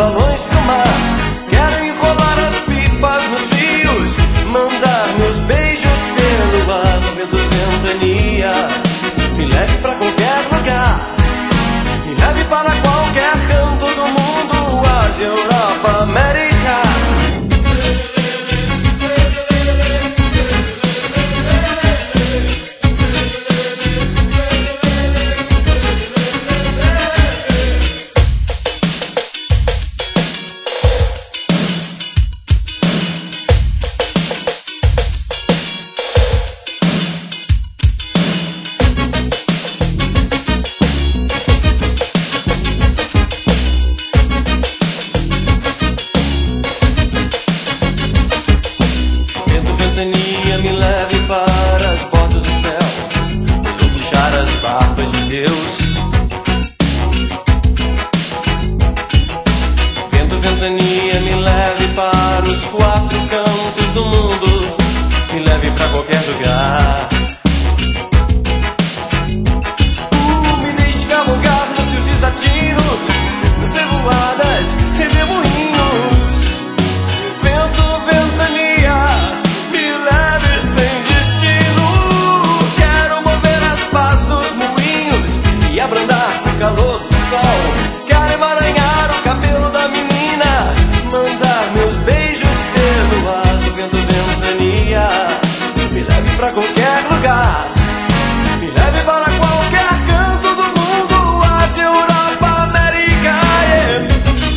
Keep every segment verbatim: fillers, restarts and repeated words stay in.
balões pro mar. Quero enrolar as pipas nos rios, mandar meus beijos pelo ar. Vento, ventania, me leve pra qualquer lugar, me leve para qualquer canto do mundo, Ásia, Europa, América. Me leve para as portas do céu, vou puxar as barbas de Deus. Vento, ventania, me leve para os quatro cantos do mundo, me leve para qualquer lugar. Uh, me deixe cavalgar nos seus desatinos, nas revoadas e redemoinhos. Vento, ventania, me leve sem destino. Quero mover as pás dos moinhos e abrandar o calor do sol. Quero emaranhar o cabelo da menina, mandar meus beijos pelo ar. Vento, ventania, me leve pra qualquer lugar, me leve para qualquer canto do mundo, Ásia, Europa, América, yeah.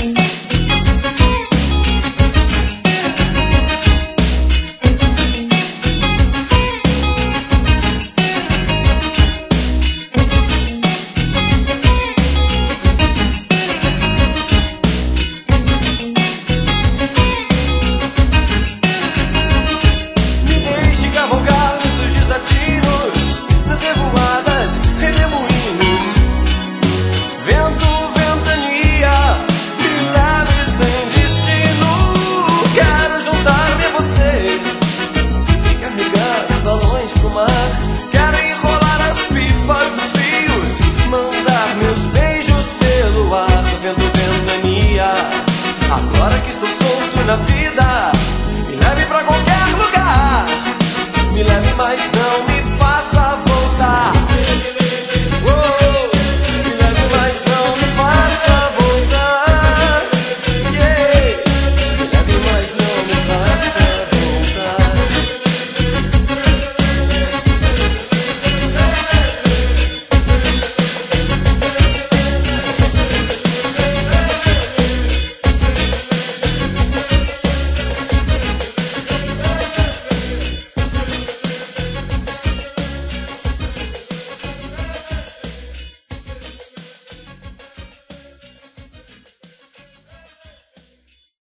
Quero enrolar as pipas nos rios, mandar meus beijos pelo ar. Vento, ventania, agora que estou solto na vida, me leve pra qualquer lugar, me leve, mas não me